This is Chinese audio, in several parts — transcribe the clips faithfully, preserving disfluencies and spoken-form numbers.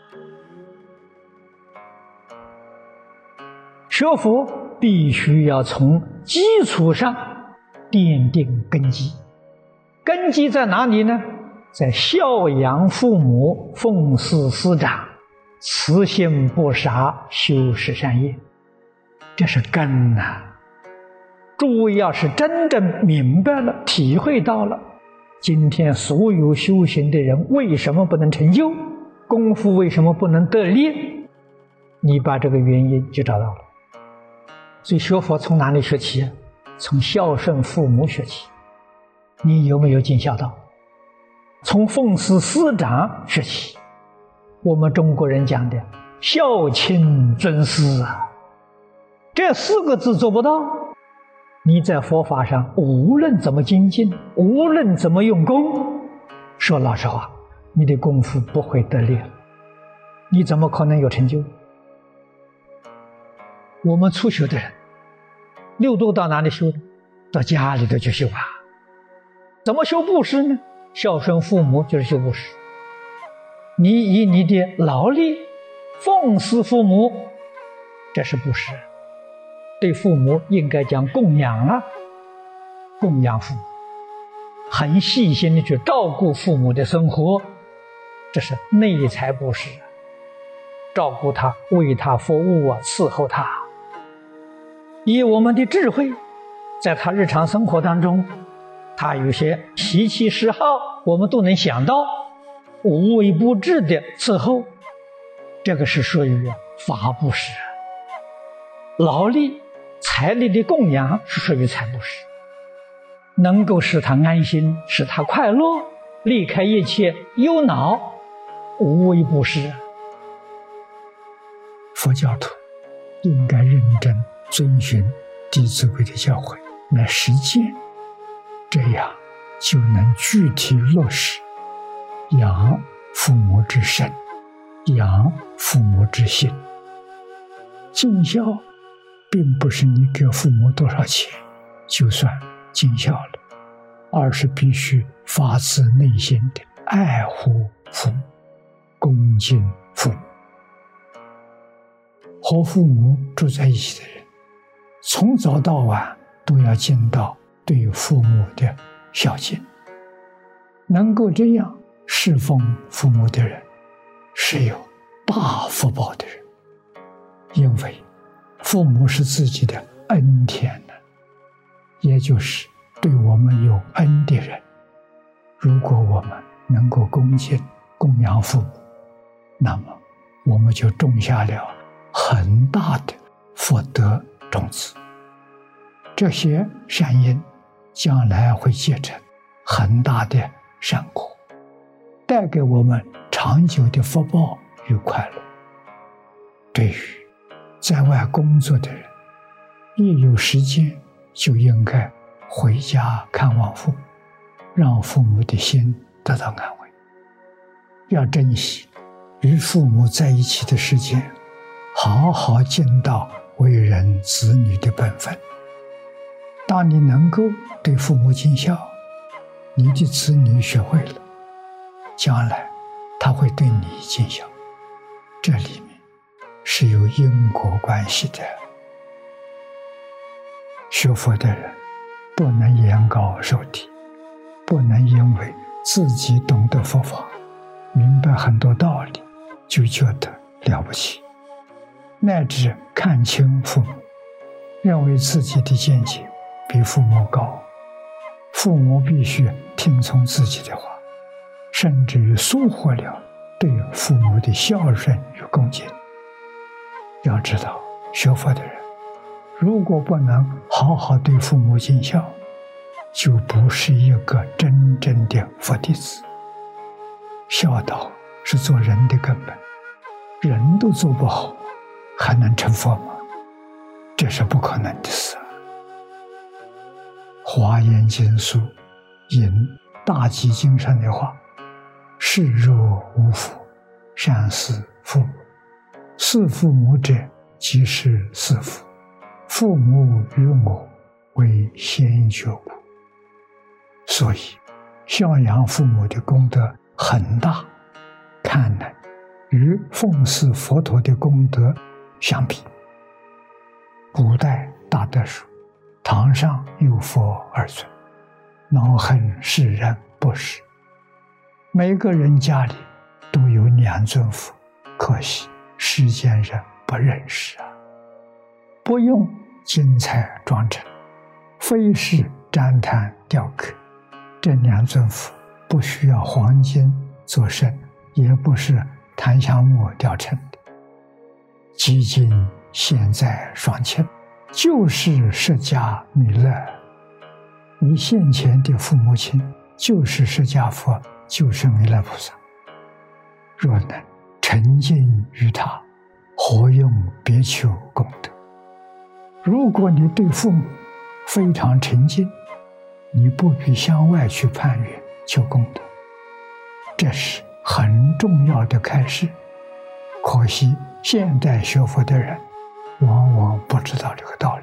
学佛必须要从基础上奠定根基。根基在哪里呢？在孝养父母、奉事师长、慈心不杀、修十善业，这是根呐、啊。诸位要是真正明白了、体会到了，今天所有修行的人为什么不能成就，功夫为什么不能得力，你把这个原因就找到了。所以学佛从哪里学起？从孝顺父母学起。你有没有尽孝道？从奉事师长学起。我们中国人讲的孝亲尊师啊，这四个字做不到，你在佛法上无论怎么精进，无论怎么用功，说老实话，你的功夫不会得力，你怎么可能有成就？我们初学的人，六度到哪里修？到家里头去修啊。怎么修布施呢？孝顺父母就是修布施。你以你的劳力奉事父母，这是布施。对父母应该讲供养啊，供养父母，很细心的去照顾父母的生活，这是内财布施，照顾他，为他服务啊，伺候他。以我们的智慧，在他日常生活当中，他有些习气嗜好，我们都能想到，无微不至的伺候，这个是属于法布施。劳力财力的供养是属于财布施，能够使他安心，使他快乐，离开一切忧恼，无微不施。 佛教徒应该认真遵循弟子规的教诲来实践，这样就能具体落实养父母之身，养父母之心。尽孝并不是你给父母多少钱就算尽孝了，而是必须发自内心的爱护父母，恭敬父母。和父母住在一起的人，从早到晚都要尽到对父母的孝敬。能够这样侍奉父母的人，是有大福报的人，因为父母是自己的恩田呢，也就是对我们有恩的人。如果我们能够恭敬供养父母，那么我们就种下了很大的福德种子，这些善因将来会结成很大的善果，带给我们长久的福报与快乐。对于在外工作的人，一有时间就应该回家看望父母，让父母的心得到安慰。要珍惜与父母在一起的时间，好好尽到为人子女的本分。当你能够对父母尽孝，你的子女学会了，将来他会对你尽孝，这里面是有因果关系的。学佛的人不能言高受低，不能因为自己懂得佛法，明白很多道理，就觉得了不起，乃至看清父母，认为自己的见解比父母高，父母必须听从自己的话，甚至于疏忽了对父母的孝顺与恭敬。要知道，学佛的人如果不能好好对父母尽孝，就不是一个真正的佛弟子。孝道是做人的根本，人都做不好，还能成佛吗？这是不可能的事。华严经书引大集经上的话：视若无父，善事父母。事父母者，即是事父。父母与我为先觉故。所以孝养父母的功德很大，看来与奉祀佛陀的功德相比。古代大德说，堂上有佛二尊，恼恨世人不识。每个人家里都有两尊佛，可惜世间人不认识啊。不用金彩妆成，非是旃檀雕刻。这两尊佛不需要黄金做身，也不是檀香木雕成的。几经现在双亲，就是释迦弥勒。你现前的父母亲就是释迦佛，就是弥勒菩萨。若能沉浸于他，何用别求功德？如果你对父母非常沉静，你不必向外去攀缘求功德，这是很重要的开示。可惜现代学佛的人往往不知道这个道理。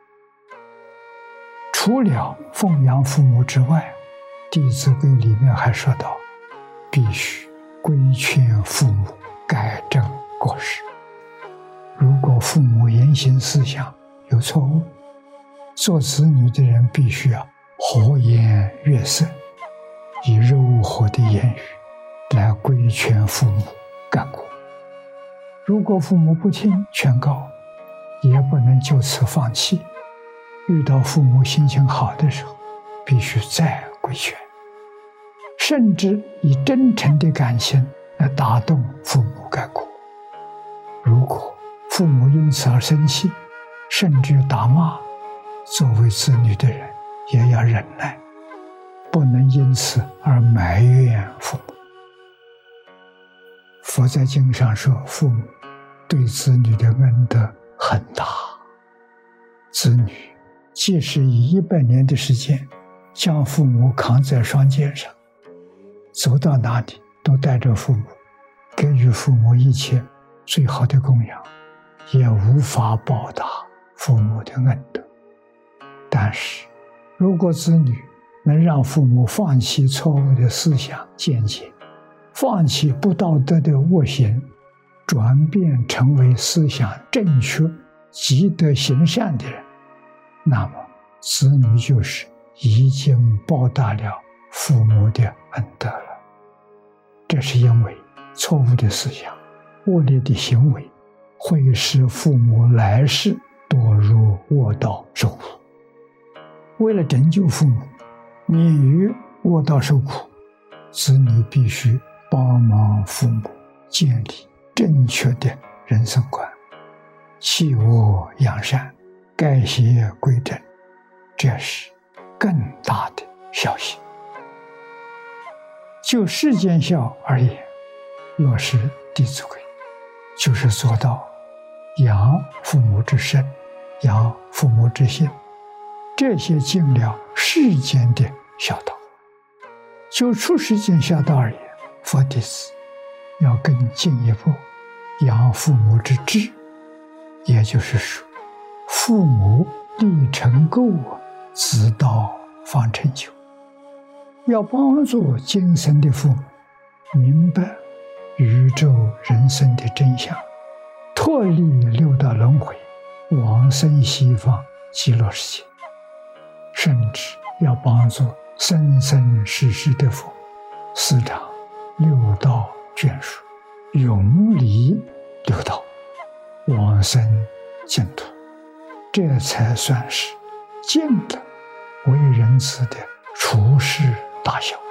除了奉养父母之外，《弟子规》里面还说到，必须规劝父母改正过失。如果父母言行思想有错误，做子女的人必须要和颜悦色，以柔和的言语来规劝父母改过。如果父母不听劝告，也不能就此放弃。遇到父母心情好的时候，必须再规劝，甚至以真诚的感情来打动父母改过。如果父母因此而生气，甚至打骂，作为子女的人也要忍耐，不能因此而埋怨父母。佛在经上说，父母对子女的恩德很大。子女即使以一百年的时间将父母扛在双肩上，走到哪里都带着父母，给予父母一切最好的供养，也无法报答父母的恩德。但是如果子女能让父母放弃错误的思想见解，放弃不道德的恶行，转变成为思想正确、积德行善的人，那么子女就是已经报答了父母的恩德了。这是因为错误的思想、恶劣的行为会使父母来世堕入恶道受苦。为了拯救父母免于恶道受苦，子女必须帮忙父母建立正确的人生观，弃恶扬善，改邪归正，这是更大的孝心。就世间孝而言，落实《弟子规》，就是做到养父母之身，养父母之心，这些尽了世间的孝道。就出世间孝道而言，佛弟子要更进一步，养父母之志，也就是说，父母立成垢，子道方成就。要帮助今生的父母明白宇宙人生的真相，脱离六道轮回，往生西方极乐世界，甚至要帮助生生世世的父母思长六道眷属，永离六道，往生净土，这才算是尽了为人子的处世大孝。